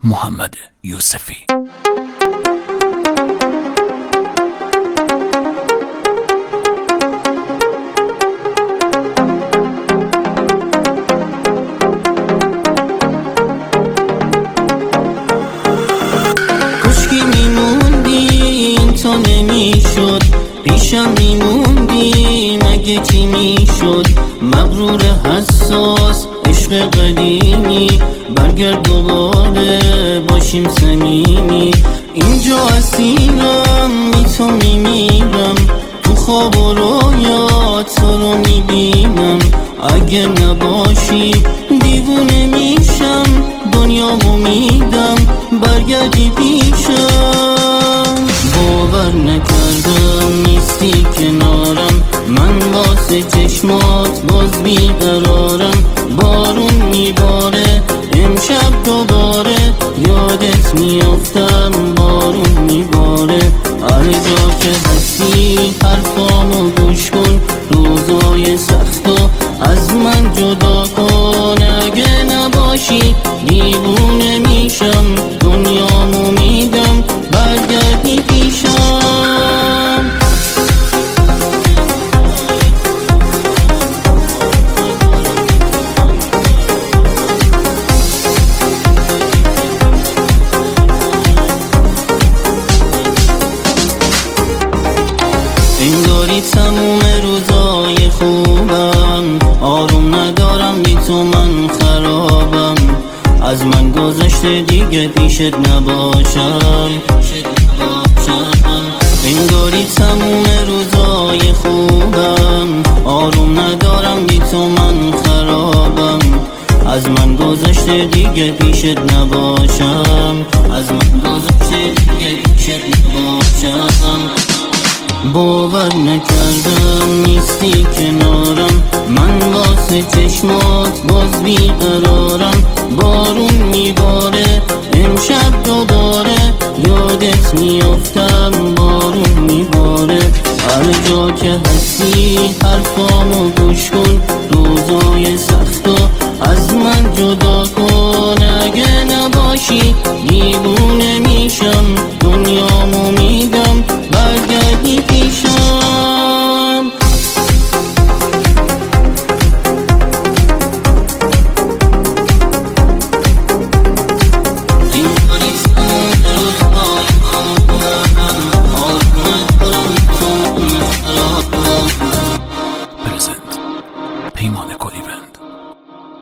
محمد یوسفی. کشکی میموندی این تو نمیشد، پیشم میموندی مگه چی میشد؟ مغرور حساس عشق قدیمی، برگرد دوباره باشیم صمیمی. اینجا اسیرم بی تو میمیرم، تو خواب و رویا تو رو میبینم. اگه نباشی دیوونه میشم، دنیامو میدم برگردی پیشم. باور نکردم نیستی کنارم، من واسه چشمات باز بیقرارم. بارون میباره امشب دوباره، یادت میافتم بارون میباره. هر جا که هستی حرفامو گوش کن، روزای سختو از من جدا کن. اگه نباشی دیوونه میشم، دنیامو میدم برگردی پیشم. انگاری تموم روزای خوبم، آروم ندارم بی تو من خرابم. از من گذشته دیگه پیشت نباشم. انگاری تموم روزای خوبم، آروم ندارم بی تو من خرابم. از من گذشته دیگه پیشت نباشم. از من گذشته دیگه پیشت نباشم. باور نکردم نیستی کنارم، من واسه چشمات باز بیقرارم. بارون میباره امشب دوباره، یادت میافتم بارون میباره. هر جا که هستی حرفامو گوش کن، روزای سختو از من جدا کن.